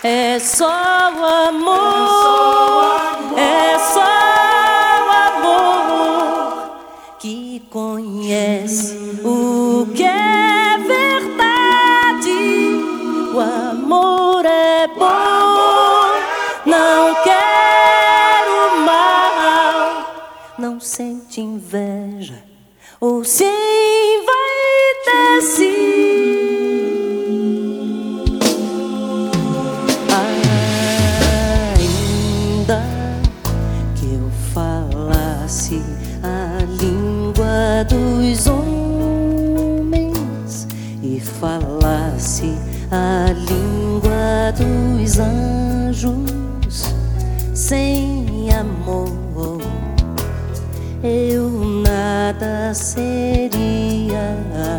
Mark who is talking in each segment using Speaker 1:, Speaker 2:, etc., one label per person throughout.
Speaker 1: É só o amor, é só o amor que conhece o que é verdade. O amor é bom, não quer o mal, não sente inveja ou se envaidece. A língua dos homens e falasse a língua dos anjos, sem amor eu nada seria.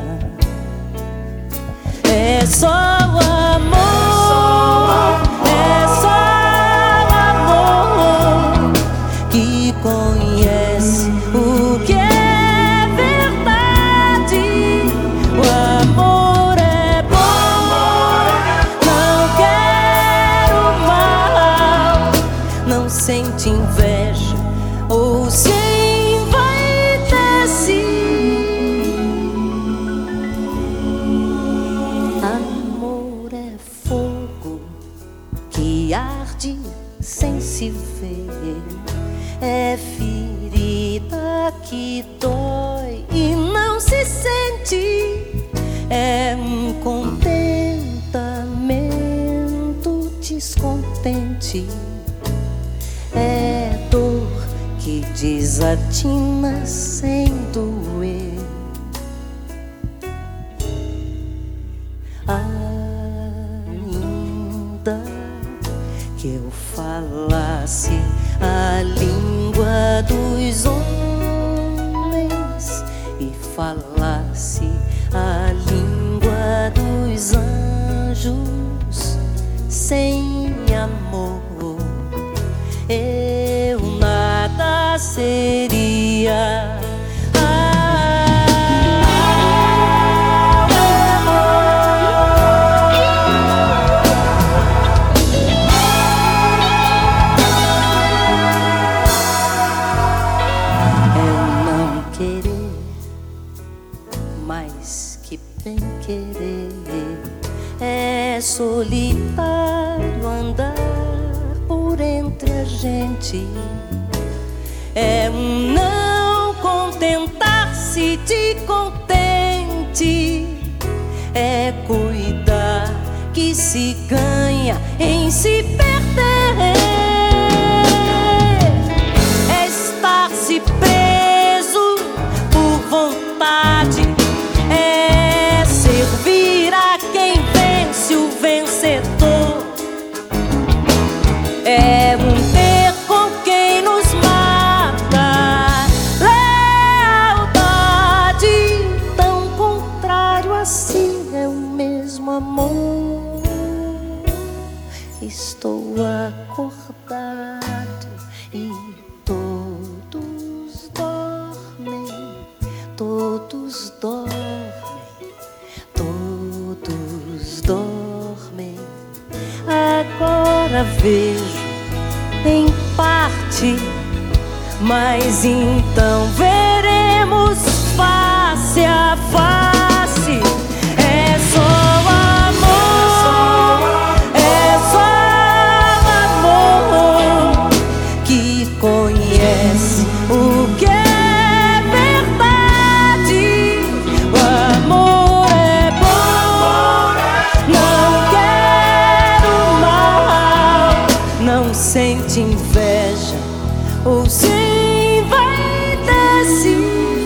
Speaker 1: É só o amor, é só o amor que conhece o que é verdade. O amor é bom, não quer o mal, não sente inveja ou se envaidece. Amor é fogo que arde sem se ver, é ferida que dói e não se sente, é um contentamento descontente, é dor que desatina sem doer. Ainda que eu falasse a língua dos homens e falasse a língua dos anjos, sem amor eu nada seria. Mais que bem querer, é solitário andar por entre a gente, é um não contentar-se de contente, é cuidar que se ganha em se perder, é estar-se preso por vontade, é servir a quem vence o vencedor, é um ter com quem nos mata, lealdade tão contrário assim é o mesmo amor. Estou acordado e todos dormem, todos dormem, todos dormem. Agora vejo em parte, mas então veremos face a face. É só amor, é só amor que conhece o que é verdade. O amor é bom, não quer o mal, não sente inveja ou se envaidece.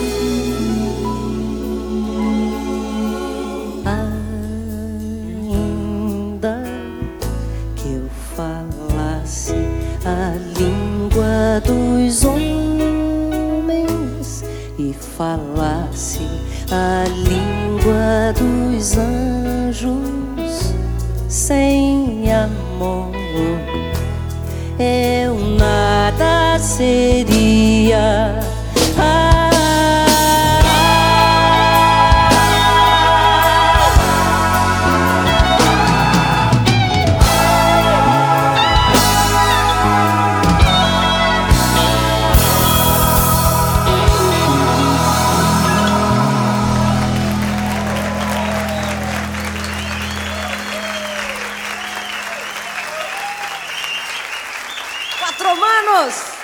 Speaker 1: Ainda que eu falasse a língua dos homens e falasse a língua dos anjos, sem amor eu nada seria.
Speaker 2: Quatro manos!